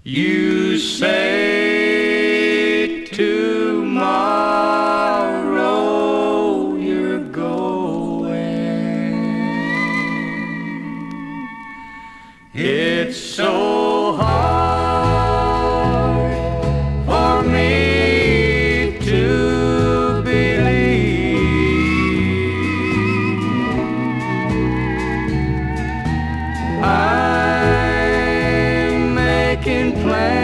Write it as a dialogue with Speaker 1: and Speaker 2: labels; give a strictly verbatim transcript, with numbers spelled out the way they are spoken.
Speaker 1: You say tomorrow you're going. It's so hard for me to believe I'm making plans